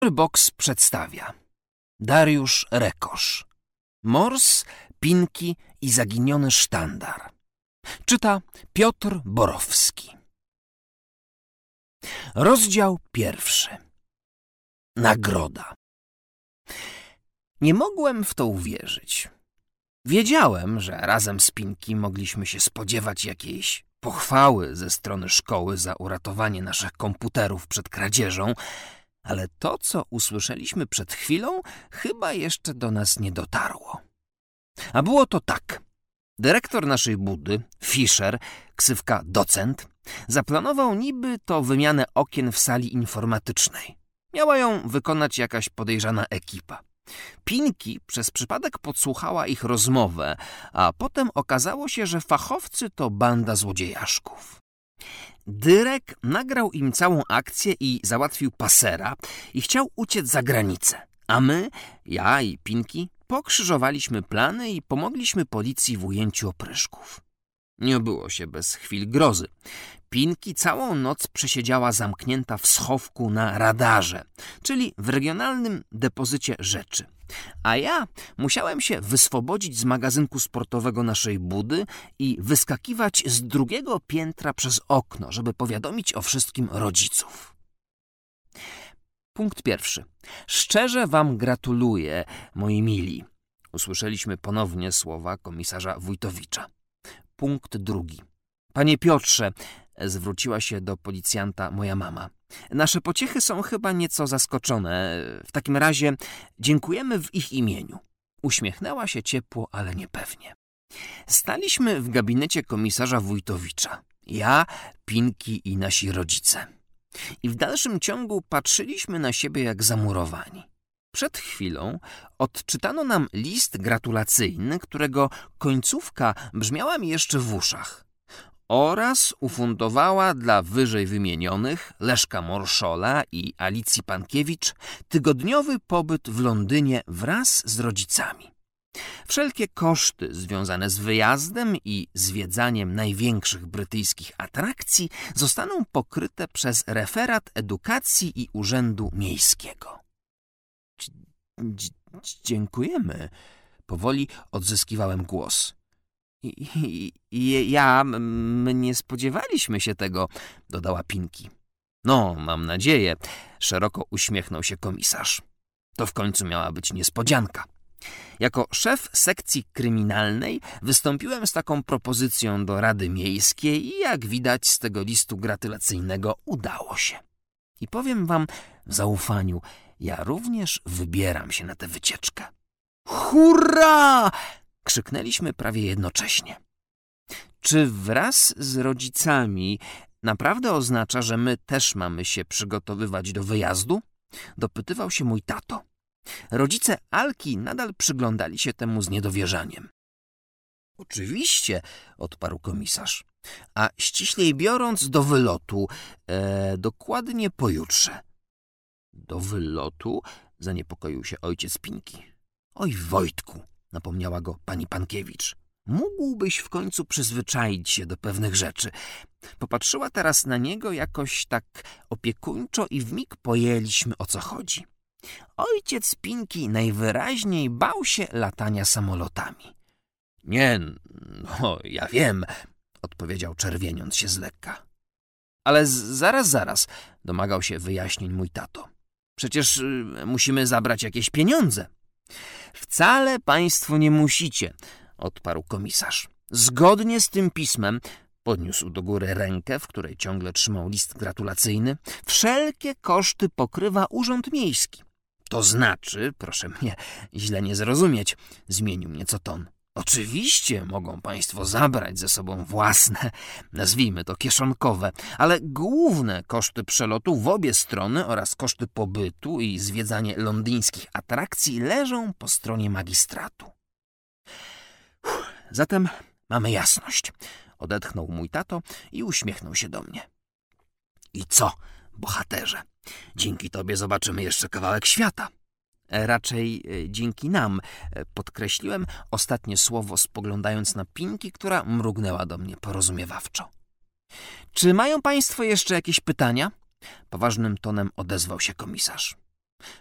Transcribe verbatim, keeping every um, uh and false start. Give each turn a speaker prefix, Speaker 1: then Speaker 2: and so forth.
Speaker 1: Box przedstawia Dariusz Rekosz, Mors, Pinki i zaginiony sztandar. Czyta Piotr Borowski. Rozdział pierwszy. Nagroda. Nie mogłem w to uwierzyć. Wiedziałem, że razem z Pinki mogliśmy się spodziewać jakiejś pochwały ze strony szkoły za uratowanie naszych komputerów przed kradzieżą, ale to, co usłyszeliśmy przed chwilą, chyba jeszcze do nas nie dotarło. A było to tak. Dyrektor naszej budy, Fischer, ksywka docent, zaplanował niby to wymianę okien w sali informatycznej. Miała ją wykonać jakaś podejrzana ekipa. Pinki przez przypadek podsłuchała ich rozmowę, a potem okazało się, że fachowcy to banda złodziejaszków. Dyrek nagrał im całą akcję i załatwił pasera i chciał uciec za granicę, a my, ja i Pinki, pokrzyżowaliśmy plany i pomogliśmy policji w ujęciu opryszków. Nie obyło się bez chwil grozy. Pinki całą noc przesiedziała zamknięta w schowku na radarze, czyli w regionalnym depozycie rzeczy. A ja musiałem się wyswobodzić z magazynku sportowego naszej budy i wyskakiwać z drugiego piętra przez okno, żeby powiadomić o wszystkim rodziców. Punkt pierwszy. Szczerze wam gratuluję, moi mili. Usłyszeliśmy ponownie słowa komisarza Wójtowicza. Punkt drugi. Panie Piotrze, zwróciła się do policjanta moja mama. Nasze pociechy są chyba nieco zaskoczone. W takim razie dziękujemy w ich imieniu. Uśmiechnęła się ciepło, ale niepewnie. Staliśmy w gabinecie komisarza Wójtowicza. Ja, Pinki i nasi rodzice. I w dalszym ciągu patrzyliśmy na siebie jak zamurowani. Przed chwilą odczytano nam list gratulacyjny, którego końcówka brzmiała mi jeszcze w uszach. Oraz ufundowała dla wyżej wymienionych Leszka Morszola i Alicji Pankiewicz tygodniowy pobyt w Londynie wraz z rodzicami. Wszelkie koszty związane z wyjazdem i zwiedzaniem największych brytyjskich atrakcji zostaną pokryte przez referat edukacji i urzędu miejskiego. Dziękujemy. Powoli odzyskiwałem głos. I, i, i ja, my nie spodziewaliśmy się tego, dodała Pinki. No, mam nadzieję, szeroko uśmiechnął się komisarz. To w końcu miała być niespodzianka. Jako szef sekcji kryminalnej wystąpiłem z taką propozycją do Rady Miejskiej i jak widać z tego listu gratulacyjnego udało się. I powiem wam w zaufaniu, ja również wybieram się na tę wycieczkę. Hurra! Krzyknęliśmy prawie jednocześnie. Czy wraz z rodzicami naprawdę oznacza, że my też mamy się przygotowywać do wyjazdu? Dopytywał się mój tato. Rodzice Alki nadal przyglądali się temu z niedowierzaniem. Oczywiście, odparł komisarz. A ściślej biorąc do wylotu, e, dokładnie pojutrze. Do wylotu? Zaniepokoił się ojciec Pinki. Oj, Wojtku, napomniała go pani Pankiewicz. Mógłbyś w końcu przyzwyczaić się do pewnych rzeczy. Popatrzyła teraz na niego jakoś tak opiekuńczo i wmig pojęliśmy, o co chodzi. Ojciec Pinki najwyraźniej bał się latania samolotami. Nie, no, ja wiem, odpowiedział czerwieniąc się z lekka. Ale z, zaraz, zaraz, domagał się wyjaśnień mój tato. Przecież y, musimy zabrać jakieś pieniądze. Wcale państwo nie musicie, odparł komisarz. Zgodnie z tym pismem, podniósł do góry rękę, w której ciągle trzymał list gratulacyjny, wszelkie koszty pokrywa Urząd Miejski. To znaczy, proszę mnie źle nie zrozumieć, zmienił nieco ton. Oczywiście mogą państwo zabrać ze sobą własne, nazwijmy to kieszonkowe, ale główne koszty przelotu w obie strony oraz koszty pobytu i zwiedzanie londyńskich atrakcji leżą po stronie magistratu. Uff, zatem mamy jasność, odetchnął mój tato i uśmiechnął się do mnie. I co, bohaterze, dzięki tobie zobaczymy jeszcze kawałek świata. Raczej dzięki nam, podkreśliłem ostatnie słowo, spoglądając na Pinki, która mrugnęła do mnie porozumiewawczo. Czy mają państwo jeszcze jakieś pytania? Poważnym tonem odezwał się komisarz.